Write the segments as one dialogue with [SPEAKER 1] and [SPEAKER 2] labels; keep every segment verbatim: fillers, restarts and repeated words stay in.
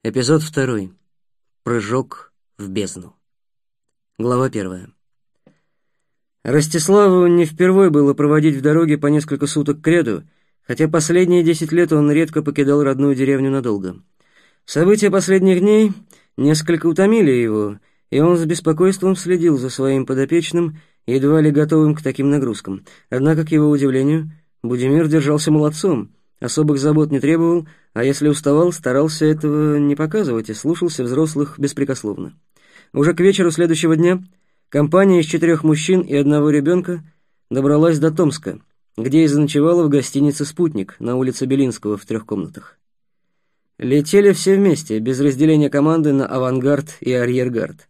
[SPEAKER 1] Эпизод второй. Прыжок в бездну. Глава первая. Ростиславу не впервой было проводить в дороге по несколько суток кряду, хотя последние десять лет он редко покидал родную деревню надолго. События последних дней несколько утомили его, и он с беспокойством следил за своим подопечным, едва ли готовым к таким нагрузкам. Однако, к его удивлению, Будимир держался молодцом, особых забот не требовал, а если уставал, старался этого не показывать и слушался взрослых беспрекословно. Уже к вечеру следующего дня компания из четырех мужчин и одного ребенка добралась до Томска, где и заночевала в гостинице «Спутник» на улице Белинского в трех комнатах. Летели все вместе, без разделения команды на авангард и арьергард.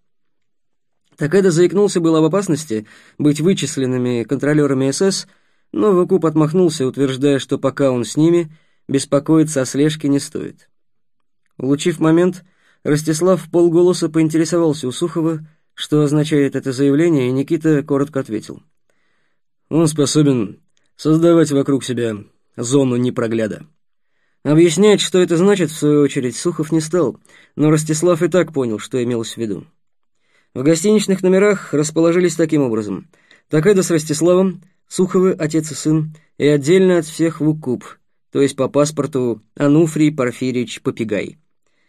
[SPEAKER 1] Такэда заикнулся было об опасности быть вычисленными контролерами СС, но Вукуп отмахнулся, утверждая, что пока он с ними, беспокоиться о слежке не стоит. Улучив момент, Ростислав вполголоса поинтересовался у Сухова, что означает это заявление, и Никита коротко ответил. Он способен создавать вокруг себя зону непрогляда. Объяснять, что это значит, в свою очередь, Сухов не стал, но Ростислав и так понял, что имелось в виду. В гостиничных номерах расположились таким образом: Такэда с Ростиславом, Суховы, отец и сын, и отдельно от всех Вукуп, то есть по паспорту Ануфрий Порфирич Попегай.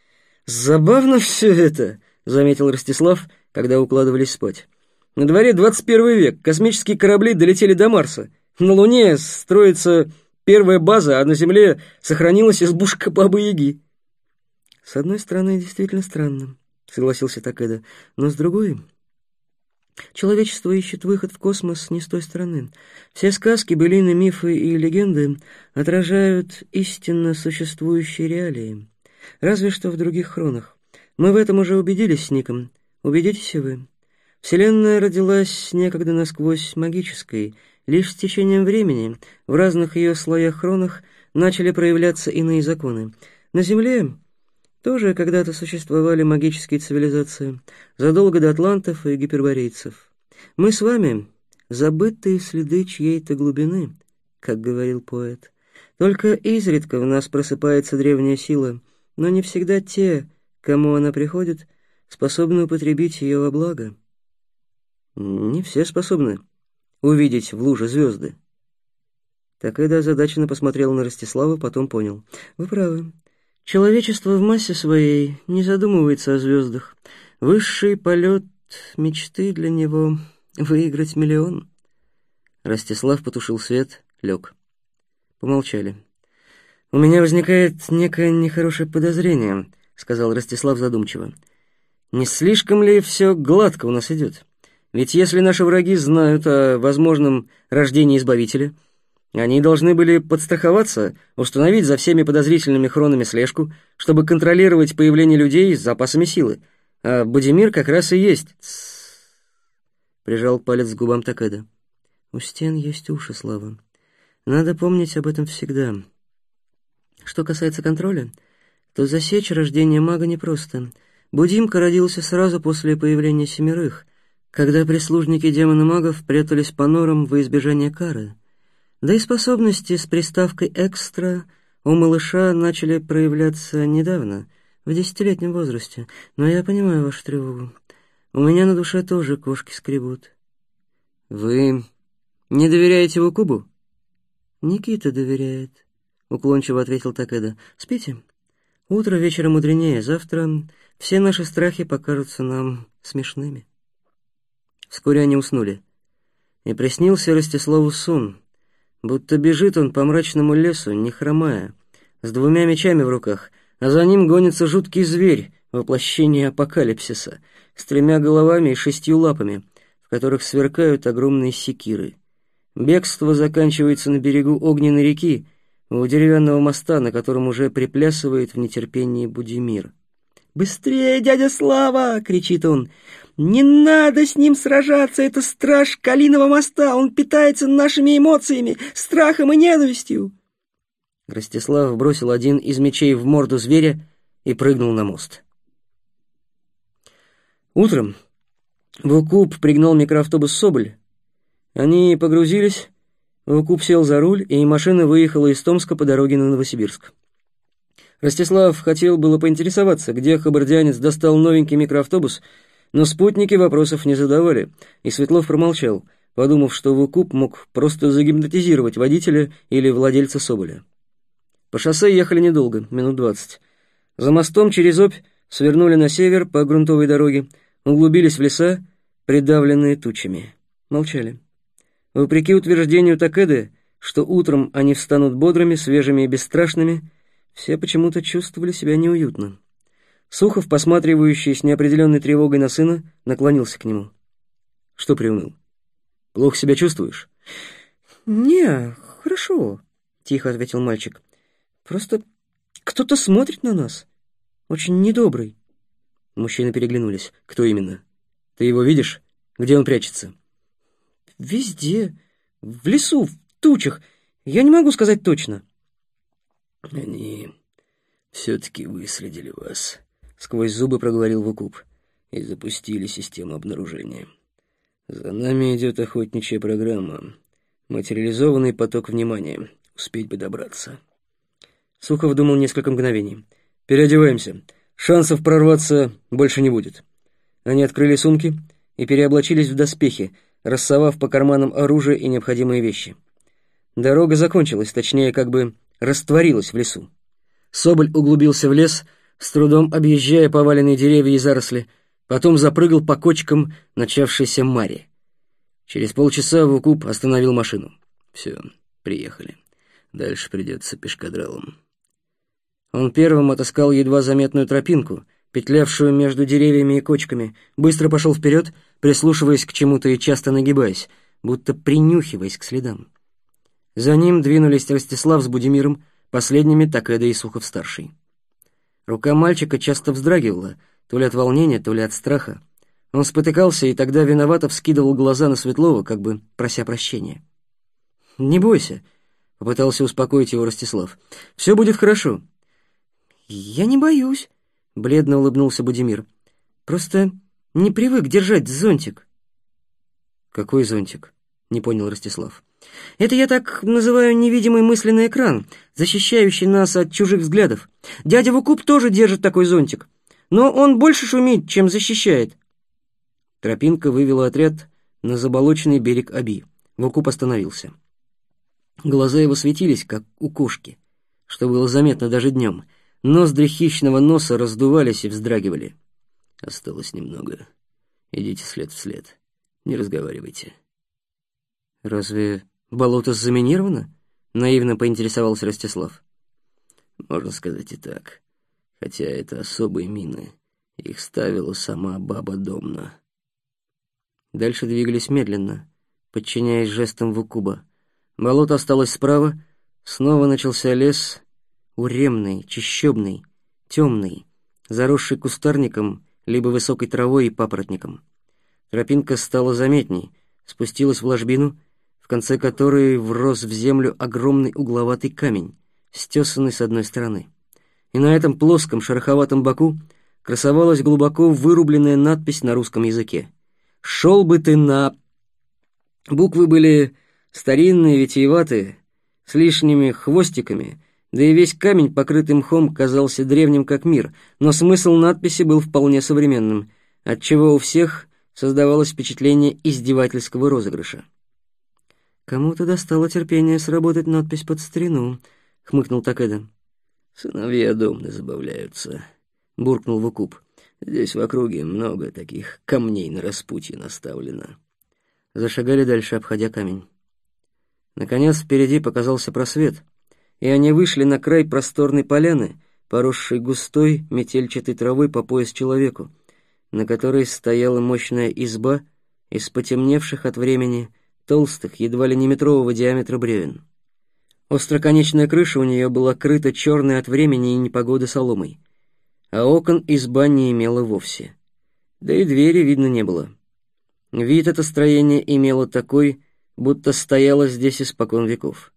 [SPEAKER 1] «Забавно все это», — заметил Ростислав, когда укладывались спать. «На дворе двадцать первый век, космические корабли долетели до Марса. На Луне строится первая база, а на Земле сохранилась избушка Бабы-Яги». «С одной стороны, действительно странно», — согласился Такэда, «но с другой... Человечество ищет выход в космос не с той стороны. Все сказки, былины, мифы и легенды отражают истинно существующие реалии. Разве что в других хронах. Мы в этом уже убедились с Ником. Убедитесь и вы. Вселенная родилась некогда насквозь магической. Лишь с течением времени в разных ее слоях-хронах начали проявляться иные законы. На Земле тоже когда-то существовали магические цивилизации, задолго до атлантов и гиперборейцев. Мы с вами — забытые следы чьей-то глубины, как говорил поэт. Только изредка в нас просыпается древняя сила, но не всегда те, кому она приходит, способны употребить ее во благо. Не все способны увидеть в луже звезды. Такэда озадаченно посмотрел на Ростислава, потом понял. Вы правы. Человечество в массе своей не задумывается о звездах. Высший полет мечты для него — выиграть миллион. Ростислав потушил свет, лег. Помолчали. «У меня возникает некое нехорошее подозрение», — сказал Ростислав задумчиво. «Не слишком ли все гладко у нас идет? Ведь если наши враги знают о возможном рождении Избавителя, они должны были подстраховаться, установить за всеми подозрительными хронами слежку, чтобы контролировать появление людей с запасами силы. А Будимир как раз и есть...» «Тссс», — прижал палец к губам Такэда. «У стен есть уши, Слава. Надо помнить об этом всегда. Что касается контроля, то засечь рождение мага непросто. Будимка родился сразу после появления семерых, когда прислужники демона-магов прятались по норам во избежание кары. Да и способности с приставкой «экстра» у малыша начали проявляться недавно, в десятилетнем возрасте. Но я понимаю вашу тревогу. У меня на душе тоже кошки скребут». «Вы не доверяете Вукубу?» «Никита доверяет», — уклончиво ответил Такэда. «Спите. Утро вечера мудренее. Завтра все наши страхи покажутся нам смешными». Вскоре они уснули. И приснился Ростиславу сон, будто бежит он по мрачному лесу, не хромая, с двумя мечами в руках, а за ним гонится жуткий зверь, воплощение апокалипсиса, с тремя головами и шестью лапами, в которых сверкают огромные секиры. Бегство заканчивается на берегу огненной реки, у деревянного моста, на котором уже приплясывает в нетерпении Будимир. «Быстрее, дядя Слава!» — кричит он. «Не надо с ним сражаться! Это страж Калиного моста! Он питается нашими эмоциями, страхом и ненавистью!» Ростислав бросил один из мечей в морду зверя и прыгнул на мост. Утром Вукуп пригнал микроавтобус «Соболь». Они погрузились, Вукуп сел за руль, и машина выехала из Томска по дороге на Новосибирск. Ростислав хотел было поинтересоваться, где кабардианец достал новенький микроавтобус, но спутники вопросов не задавали, и Светлов промолчал, подумав, что Вукуп мог просто загипнотизировать водителя или владельца Соболя. По шоссе ехали недолго, минут двадцать. За мостом через Обь свернули на север по грунтовой дороге, углубились в леса, придавленные тучами. Молчали. Вопреки утверждению Такеды, что утром они встанут бодрыми, свежими и бесстрашными, все почему-то чувствовали себя неуютно. Сухов, посматривающий с неопределенной тревогой на сына, наклонился к нему. «Что приуныл? Плохо себя чувствуешь?»
[SPEAKER 2] «Не, хорошо», — тихо ответил мальчик. «Просто кто-то смотрит на нас. Очень недобрый».
[SPEAKER 1] Мужчины переглянулись. «Кто именно? Ты его видишь? Где он прячется?»
[SPEAKER 2] «Везде. В лесу, в тучах. Я не могу сказать точно».
[SPEAKER 3] «Они все-таки выследили вас»,
[SPEAKER 1] — сквозь зубы проговорил Вукуп.
[SPEAKER 3] «и запустили систему обнаружения. За нами идет охотничья программа. Материализованный поток внимания. Успеть бы добраться».
[SPEAKER 1] Сухов думал несколько мгновений. «Переодеваемся. Шансов прорваться больше не будет». Они открыли сумки и переоблачились в доспехи, рассовав по карманам оружие и необходимые вещи. Дорога закончилась, точнее, как бы растворилась в лесу. Соболь углубился в лес, с трудом объезжая поваленные деревья и заросли, потом запрыгал по кочкам начавшейся мари. Через полчаса Вукуп остановил машину.
[SPEAKER 3] «Все, приехали. Дальше придется пешкадралом».
[SPEAKER 1] Он первым отыскал едва заметную тропинку, петлявшую между деревьями и кочками, быстро пошел вперед, прислушиваясь к чему-то и часто нагибаясь, будто принюхиваясь к следам. За ним двинулись Ростислав с Будимиром, последними Такеда и Сухов-старший. Рука мальчика часто вздрагивала, то ли от волнения, то ли от страха. Он спотыкался и тогда виновато вскидывал глаза на Светлова, как бы прося прощения. «Не бойся», — попытался успокоить его Ростислав. «Все будет хорошо».
[SPEAKER 2] «Я не боюсь», — бледно улыбнулся Будимир. «Просто не привык держать зонтик».
[SPEAKER 1] «Какой зонтик?» — не понял Ростислав.
[SPEAKER 2] «Это я так называю невидимый мысленный экран, защищающий нас от чужих взглядов. Дядя Вукуп тоже держит такой зонтик, но он больше шумит, чем защищает».
[SPEAKER 1] Тропинка вывела отряд на заболоченный берег Оби. Вукуп остановился. Глаза его светились, как у кошки, что было заметно даже днем. Ноздри хищного носа раздувались и вздрагивали.
[SPEAKER 3] «Осталось немного. Идите след в след. Не разговаривайте».
[SPEAKER 1] «Разве болото заминировано?» — наивно поинтересовался Ростислав.
[SPEAKER 3] «Можно сказать и так. Хотя это особые мины. Их ставила сама баба Домна».
[SPEAKER 1] Дальше двигались медленно, подчиняясь жестам Вукуба. Болото осталось справа, снова начался лес, уремный, чащобный, темный, заросший кустарником, либо высокой травой и папоротником. Тропинка стала заметней, спустилась в ложбину, в конце которой врос в землю огромный угловатый камень, стесанный с одной стороны. И на этом плоском шероховатом боку красовалась глубоко вырубленная надпись на русском языке. «Шел бы ты на...» Буквы были старинные, витиеватые, с лишними хвостиками, да и весь камень, покрытый мхом, казался древним как мир, но смысл надписи был вполне современным, отчего у всех создавалось впечатление издевательского розыгрыша. «Кому-то достало терпение сработать надпись под старину», — хмыкнул Такеда.
[SPEAKER 3] «Сыновья Домны забавляются», — буркнул Вукуп. «Здесь в округе много таких камней на распутье наставлено».
[SPEAKER 1] Зашагали дальше, обходя камень. Наконец впереди показался просвет, и они вышли на край просторной поляны, поросшей густой метельчатой травой по пояс человеку, на которой стояла мощная изба из потемневших от времени толстых, едва ли не метрового диаметра бревен. Остроконечная крыша у нее была крыта черной от времени и непогоды соломой, а окон изба не имела вовсе. Да и двери видно не было. Вид это строение имело такой, будто стояло здесь испокон веков.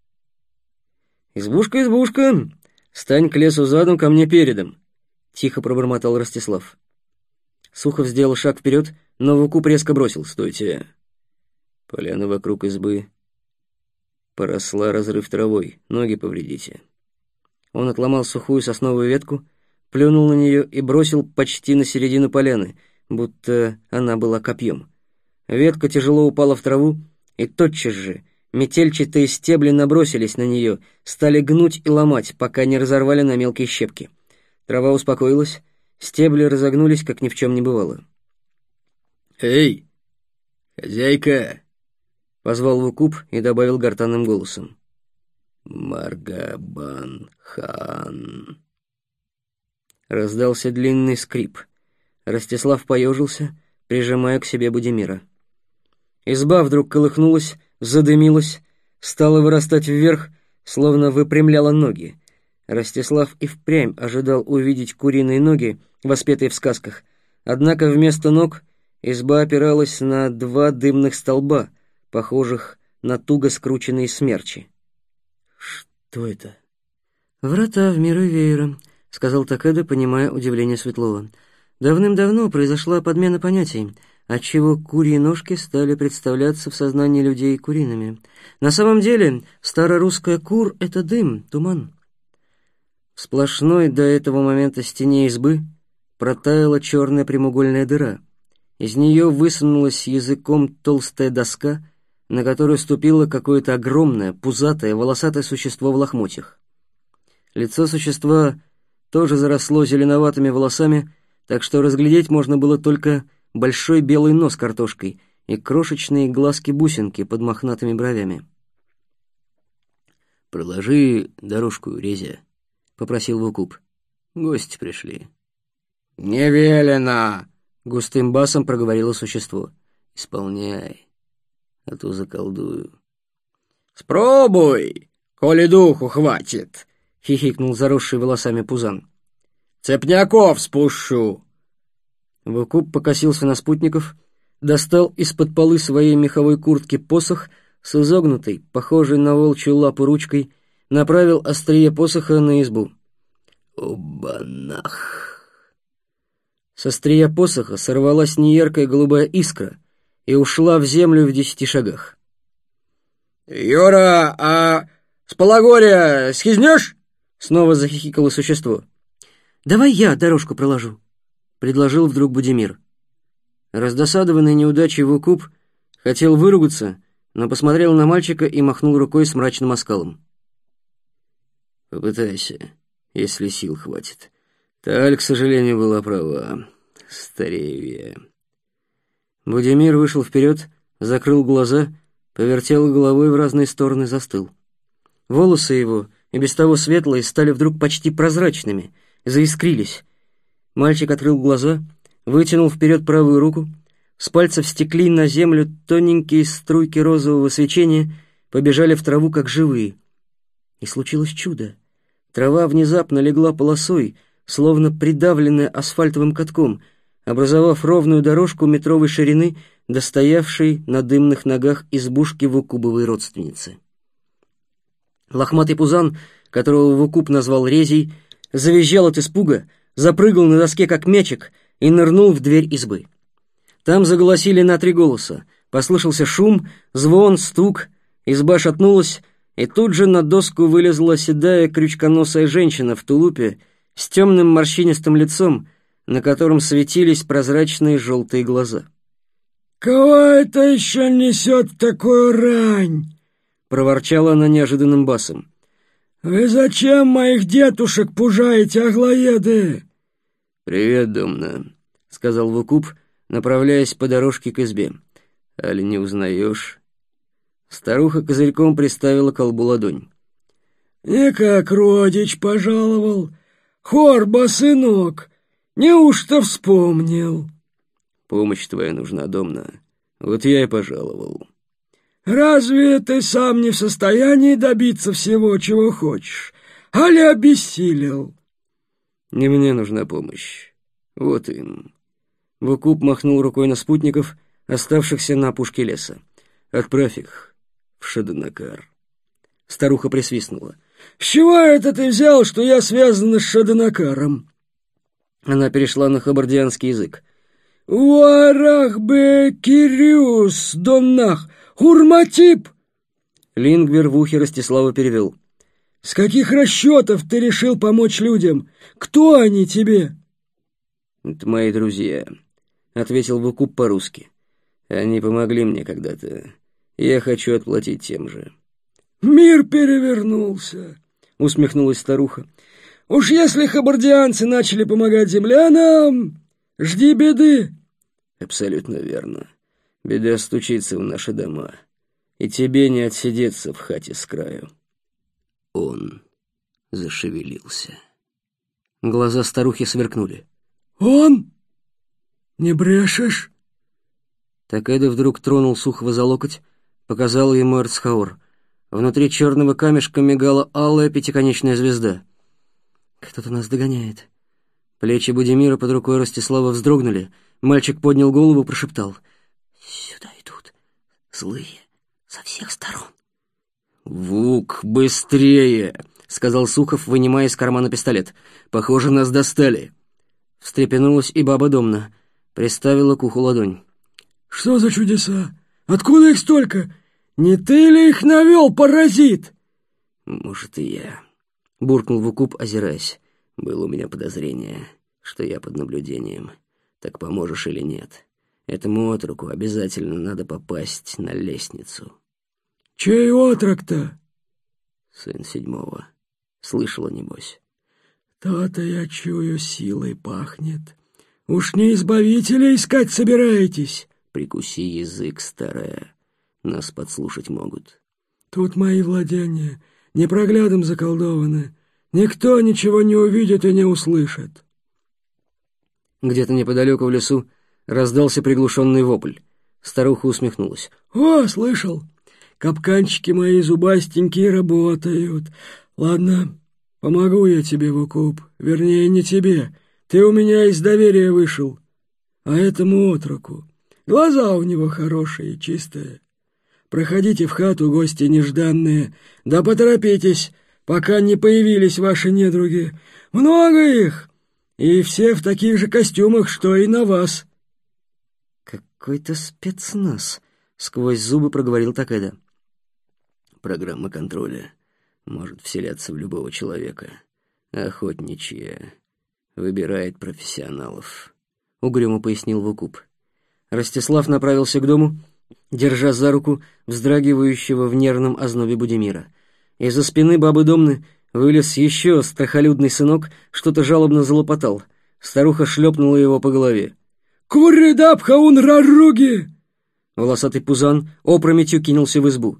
[SPEAKER 1] «Избушка, избушка, стань к лесу задом, ко мне передом», — тихо пробормотал Ростислав. Сухов сделал шаг вперед, но Вукуп резко бросил: «Стойте!»
[SPEAKER 3] Поляна вокруг избы поросла разрыв травой, ноги повредите.
[SPEAKER 1] Он отломал сухую сосновую ветку, плюнул на нее и бросил почти на середину поляны, будто она была копьем. Ветка тяжело упала в траву, и тотчас же метельчатые стебли набросились на нее, стали гнуть и ломать, пока не разорвали на мелкие щепки. Трава успокоилась, стебли разогнулись, как ни в чем не бывало.
[SPEAKER 3] «Эй, хозяйка!»
[SPEAKER 1] — позвал Вукуп и добавил гортанным голосом.
[SPEAKER 3] «Маргабан-хан!»
[SPEAKER 1] Раздался длинный скрип. Ростислав поежился, прижимая к себе Будимира. Изба вдруг колыхнулась, задымилась, стала вырастать вверх, словно выпрямляла ноги. Ростислав и впрямь ожидал увидеть куриные ноги, воспетые в сказках, однако вместо ног изба опиралась на два дымных столба, похожих на туго скрученные смерчи.
[SPEAKER 3] «Что это?»
[SPEAKER 2] «Врата в миры веера», — сказал Такеда, понимая удивление Светлова. «Давным-давно произошла подмена понятий, отчего курьи ножки стали представляться в сознании людей куриными. На самом деле старорусская кур — это дым, туман». В сплошной до этого момента стене избы протаяла черная прямоугольная дыра. Из нее высунулась языком толстая доска, на которую ступило какое-то огромное, пузатое, волосатое существо в лохмотьях. Лицо существа тоже заросло зеленоватыми волосами, так что разглядеть можно было только большой белый нос картошкой и крошечные глазки-бусинки под мохнатыми бровями.
[SPEAKER 3] «Проложи дорожку, Резя», — попросил Вукуп. «Гости пришли».
[SPEAKER 1] «Не велено!» — густым басом проговорило существо.
[SPEAKER 3] «Исполняй, а то заколдую».
[SPEAKER 1] «Спробуй, коли духу хватит!» — хихикнул заросший волосами Пузан. «Цепняков спущу!» Вукуп покосился на спутников, достал из-под полы своей меховой куртки посох с изогнутой, похожей на волчью лапу ручкой, направил острие посоха на избу.
[SPEAKER 3] «Обанах!»
[SPEAKER 1] С острия посоха сорвалась неяркая голубая искра и ушла в землю в десяти шагах. «Юра, а с Пологорья схизнешь?» — снова захихикало существо.
[SPEAKER 2] «Давай я дорожку проложу», — предложил вдруг Будимир.
[SPEAKER 1] Раздосадованный неудачей Вукуп хотел выругаться, но посмотрел на мальчика и махнул рукой с мрачным оскалом.
[SPEAKER 3] «Попытайся, если сил хватит. Таль, к сожалению, была права. Старею я».
[SPEAKER 1] Будимир вышел вперед, закрыл глаза, повертел головой в разные стороны, застыл. Волосы его, и без того светлые, стали вдруг почти прозрачными, заискрились. Мальчик открыл глаза, вытянул вперед правую руку, с пальцев стекли на землю тоненькие струйки розового свечения, побежали в траву, как живые. И случилось чудо. Трава внезапно легла полосой, словно придавленная асфальтовым катком, образовав ровную дорожку метровой ширины, достоявшей на дымных ногах избушки Вукубовой родственницы. Лохматый Пузан, которого Вукуп назвал Резей, завизжал от испуга, запрыгал на доске, как мячик, и нырнул в дверь избы. Там заголосили на три голоса. Послышался шум, звон, стук, изба шатнулась, и тут же на доску вылезла седая крючконосая женщина в тулупе с темным морщинистым лицом, на котором светились прозрачные желтые глаза.
[SPEAKER 4] «Кого это еще несет такую рань?»
[SPEAKER 1] — проворчала она неожиданным басом.
[SPEAKER 4] «Вы зачем моих детушек пужаете, аглоеды?»
[SPEAKER 3] «Привет, Домна», — сказал Вукуп, направляясь по дорожке к избе. «Али не узнаешь?»
[SPEAKER 1] Старуха козырьком приставила к колбу ладонь.
[SPEAKER 4] «Никак родич пожаловал. Хорба, сынок, неужто вспомнил?»
[SPEAKER 3] «Помощь твоя нужна, Домна. Вот я и пожаловал».
[SPEAKER 4] «Разве ты сам не в состоянии добиться всего, чего хочешь? Али обессилел?»
[SPEAKER 3] «Не мне нужна помощь. Вот им».
[SPEAKER 1] Вукуп махнул рукой на спутников, оставшихся на опушке леса.
[SPEAKER 3] «Отправь их в Шаданакар».
[SPEAKER 1] Старуха присвистнула.
[SPEAKER 4] «С чего это ты взял, что я связана с Шаданакаром?»
[SPEAKER 1] Она перешла на хабардианский язык.
[SPEAKER 4] «Уарах бе кириус доннах хурматип!»
[SPEAKER 1] Лингвер в ухе Ростислава перевел.
[SPEAKER 4] С каких расчетов ты решил помочь людям? Кто они тебе?»
[SPEAKER 3] «Это мои друзья», — ответил Вукуп по-русски. «Они помогли мне когда-то. Я хочу отплатить тем же».
[SPEAKER 4] «Мир перевернулся», — усмехнулась старуха. «Уж если хабардианцы начали помогать землянам, жди беды».
[SPEAKER 3] «Абсолютно верно. Беда стучится в наши дома, и тебе не отсидеться в хате с краю». Он зашевелился.
[SPEAKER 2] Глаза старухи сверкнули.
[SPEAKER 4] «Он? Не брешешь?»
[SPEAKER 2] Такеда вдруг тронул Сухова за локоть, показал ему Эрцхаур. Внутри черного камешка мигала алая пятиконечная звезда. «Кто-то нас догоняет». Плечи Будимира под рукой Ростислава вздрогнули. Мальчик поднял голову, прошептал: «Сюда идут злые со всех сторон».
[SPEAKER 3] «Вук, быстрее!» — сказал Сухов, вынимая из кармана пистолет. «Похоже, нас достали».
[SPEAKER 2] Встрепенулась и баба Домна, приставила к уху ладонь.
[SPEAKER 4] «Что за чудеса? Откуда их столько? Не ты ли их навел, паразит?»
[SPEAKER 3] «Может, и я», — буркнул Вукуп, озираясь. «Было у меня подозрение, что я под наблюдением. Так поможешь или нет? Этому отроку обязательно надо попасть на лестницу».
[SPEAKER 4] «Чей отрок-то?»
[SPEAKER 3] «Сын седьмого. Слышала, небось».
[SPEAKER 4] «То-то, я чую, силой пахнет. Уж не избавителя искать собираетесь?»
[SPEAKER 3] «Прикуси язык, старая. Нас подслушать могут».
[SPEAKER 4] «Тут мои владения непроглядом заколдованы. Никто ничего не увидит и не услышит».
[SPEAKER 2] Где-то неподалеку в лесу раздался приглушенный вопль. Старуха усмехнулась.
[SPEAKER 4] «О, слышал? Капканчики мои зубастенькие работают. Ладно, помогу я тебе, Вукуп. Вернее, не тебе. Ты у меня из доверия вышел. А этому отроку. Глаза у него хорошие, чистые. Проходите в хату, гости нежданные. Да поторопитесь, пока не появились ваши недруги. Много их, и все в таких же костюмах, что и на вас».
[SPEAKER 2] «Какой-то спецназ», — сквозь зубы проговорил Такеда.
[SPEAKER 3] «Программа контроля может вселяться в любого человека. Охотничья выбирает профессионалов»,
[SPEAKER 2] — угрюмо пояснил Вукуп. Ростислав направился к дому, держа за руку вздрагивающего в нервном ознобе Будимира. Из-за спины бабы Домны вылез еще страхолюдный сынок, что-то жалобно залопотал. Старуха шлепнула его по голове.
[SPEAKER 4] «Курридапхаун раруги!»
[SPEAKER 2] Волосатый пузан опрометью кинулся в избу.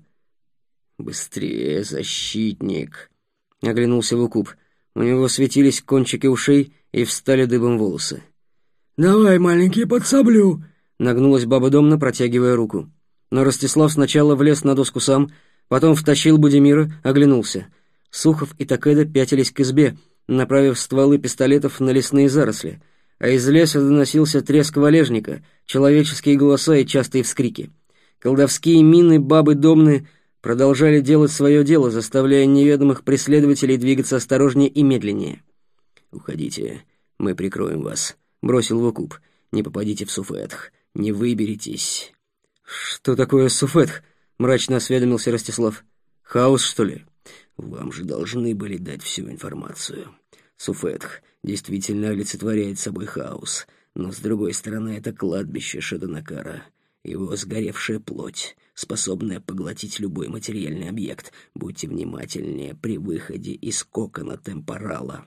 [SPEAKER 3] «Быстрее, защитник!»
[SPEAKER 2] — оглянулся Вукуп. У него светились кончики ушей и встали дыбом волосы.
[SPEAKER 4] «Давай, маленький, подсоблю!»
[SPEAKER 2] — нагнулась баба Домна, протягивая руку. Но Ростислав сначала влез на доску сам, потом втащил Будимира, оглянулся. Сухов и Такеда пятились к избе, направив стволы пистолетов на лесные заросли, а из леса доносился треск валежника, человеческие голоса и частые вскрики. Колдовские мины бабы Домны продолжали делать свое дело, заставляя неведомых преследователей двигаться осторожнее и медленнее.
[SPEAKER 3] «Уходите, мы прикроем вас», — бросил Вукуп. «Не попадите в Суфетх, не выберетесь».
[SPEAKER 2] «Что такое Суфетх?» — мрачно осведомился Ростислав. «Хаос, что ли?»
[SPEAKER 3] «Вам же должны были дать всю информацию. Суфетх действительно олицетворяет собой хаос, но, с другой стороны, это кладбище Шаданакара, его сгоревшая плоть, способная поглотить любой материальный объект. Будьте внимательнее при выходе из кокона темпорала».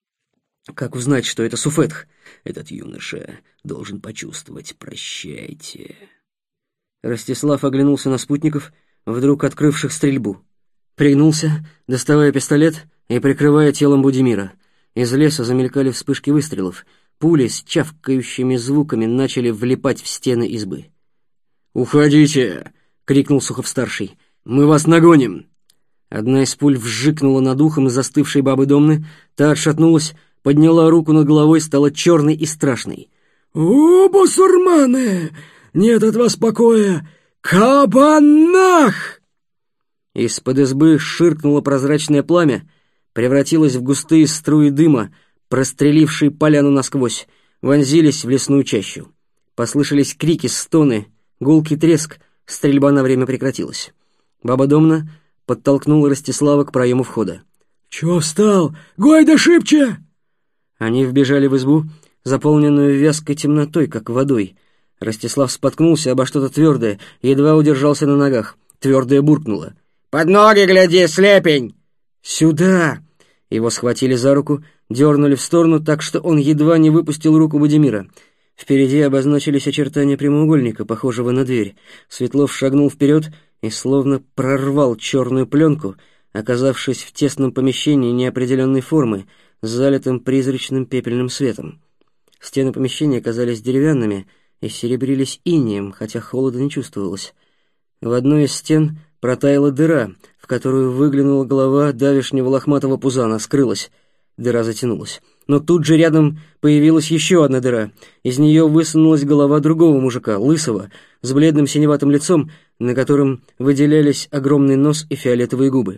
[SPEAKER 2] «Как узнать, что это Суфетх?»
[SPEAKER 3] «Этот юноша должен почувствовать. Прощайте».
[SPEAKER 2] Ростислав оглянулся на спутников, вдруг открывших стрельбу. Пригнулся, доставая пистолет и прикрывая телом Будимира. Из леса замелькали вспышки выстрелов. Пули с чавкающими звуками начали влипать в стены избы.
[SPEAKER 3] «Уходите!» — крикнул Сухов-старший.
[SPEAKER 2] «Мы вас нагоним!» Одна из пуль вжикнула над ухом застывшей бабы Домны, та отшатнулась, подняла руку над головой, стала черной и страшной.
[SPEAKER 4] «О, бусурманы! Нет от вас покоя! Кабанах!»
[SPEAKER 2] Из-под избы ширкнуло прозрачное пламя, превратилось в густые струи дыма, прострелившие поляну насквозь, вонзились в лесную чащу. Послышались крики, стоны, гулкий треск, стрельба на время прекратилась. Баба Домна подтолкнула Ростислава к проему входа.
[SPEAKER 4] «Чего встал? Гой да шибче!»
[SPEAKER 1] Они вбежали в избу, заполненную вязкой темнотой, как водой. Ростислав споткнулся обо что-то твердое, едва удержался на ногах. Твердое буркнуло: «Под ноги гляди, слепень!» «Сюда!» Его схватили за руку, дернули в сторону так, что он едва не выпустил руку Будимира. Впереди обозначились очертания прямоугольника, похожего на дверь. Светлов шагнул вперед и словно прорвал черную пленку, оказавшись в тесном помещении неопределенной формы, с залитым призрачным пепельным светом. Стены помещения казались деревянными и серебрились инеем, хотя холода не чувствовалось. В одной из стен протаяла дыра, в которую выглянула голова давешнего лохматого пузана, скрылась. Дыра затянулась. Но тут же рядом появилась еще одна дыра. Из нее высунулась голова другого мужика, лысого, с бледным синеватым лицом, на котором выделялись огромный нос и фиолетовые губы.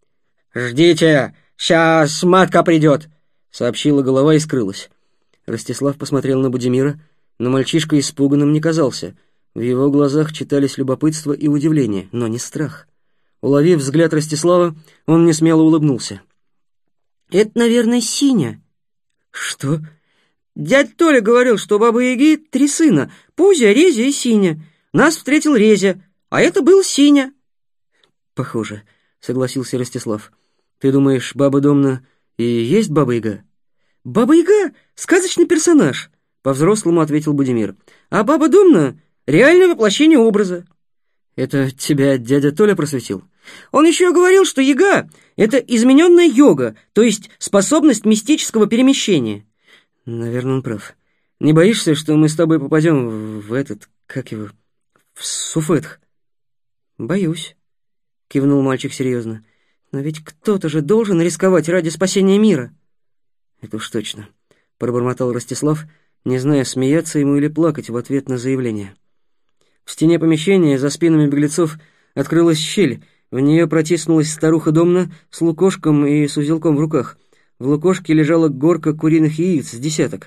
[SPEAKER 1] «Ждите, сейчас матка придет!» — сообщила голова и скрылась. Ростислав посмотрел на Будимира, но мальчишка испуганным не казался. В его глазах читались любопытство и удивление, но не страх. Уловив взгляд Ростислава, он несмело улыбнулся. «Это, наверное, Синя». «Что?» «Дядь Толя говорил, что у Бабы-Яги три сына — Пузя, Резя и Синя. Нас встретил Резя, а это был Синя». «Похоже», — согласился Ростислав. «Ты думаешь, Баба Домна и есть Баба-Яга?» «Баба-Яга — сказочный персонаж», — по-взрослому ответил Будимир. «А Баба Домна — реальное воплощение образа». «Это тебя дядя Толя просветил?» «Он еще говорил, что Яга — это измененная йога, то есть способность мистического перемещения». «Наверное, он прав. Не боишься, что мы с тобой попадем в этот, как его, в Суфетх?» «Боюсь», — кивнул мальчик серьезно. «Но ведь кто-то же должен рисковать ради спасения мира». «Это уж точно», — пробормотал Ростислав, не зная, смеяться ему или плакать в ответ на заявление. В стене помещения за спинами беглецов открылась щель. В нее протиснулась старуха Домна с лукошком и с узелком в руках. В лукошке лежала горка куриных яиц с десяток.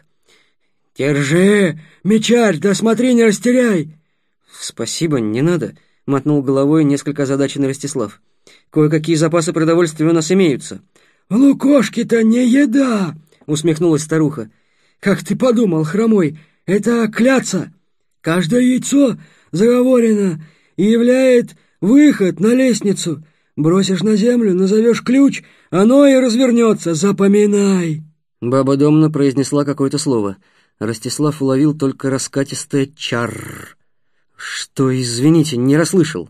[SPEAKER 4] «Держи, мечарь, да смотри, не растеряй!»
[SPEAKER 1] «Спасибо, не надо», — мотнул головой несколько озадаченный Ростислав. «Кое-какие запасы продовольствия у нас имеются».
[SPEAKER 4] «Лукошки-то не еда!»
[SPEAKER 1] — усмехнулась старуха.
[SPEAKER 4] «Как ты подумал, хромой, это кляться. Каждое яйцо заговорено и являет выход на лестницу. Бросишь на землю, назовешь ключ, оно и развернется, запоминай!»
[SPEAKER 1] Баба Домна произнесла какое-то слово. Ростислав уловил только раскатистое «чарр». «Что, извините, не расслышал?»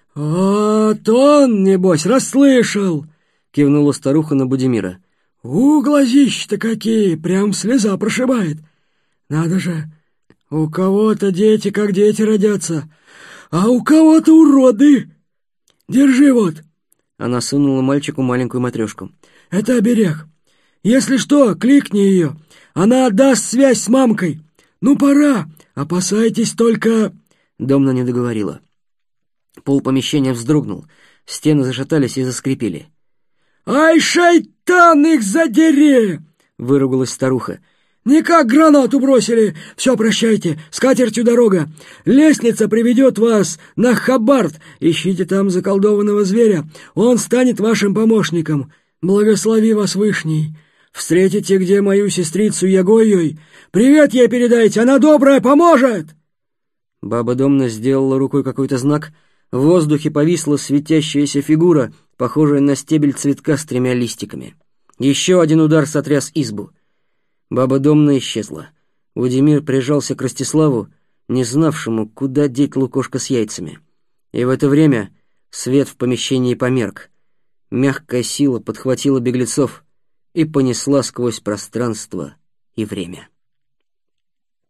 [SPEAKER 4] «Вот он, небось, расслышал!» — кивнула старуха на Будимира. «У, глазища-то какие, прям слеза прошибает. Надо же, у кого-то дети как дети родятся, а у кого-то уроды. Держи вот».
[SPEAKER 1] Она сунула мальчику маленькую матрешку.
[SPEAKER 4] «Это оберег. Если что, кликни ее. Она отдаст связь с мамкой. Ну, пора. Опасайтесь только...»
[SPEAKER 1] Домна не договорила. Пол помещения вздрогнул. Стены зашатались и заскрипели.
[SPEAKER 4] «Ай, шайтан, их задери!» — выругалась старуха. «Не как гранату бросили! Все, прощайте, с катертью дорога! Лестница приведет вас на Хабард! Ищите там заколдованного зверя, он станет вашим помощником! Благослови вас Вышний! Встретите где мою сестрицу Ягойей! Привет ей передайте, она добрая, поможет!»
[SPEAKER 1] Баба Домна сделала рукой какой-то знак. В воздухе повисла светящаяся фигура, похожая на стебель цветка с тремя листиками. Еще один удар сотряс избу. Баба Домна исчезла. Владимир прижался к Ростиславу, не знавшему, куда деть лукошко с яйцами. И в это время свет в помещении померк. Мягкая сила подхватила беглецов и понесла сквозь пространство и время.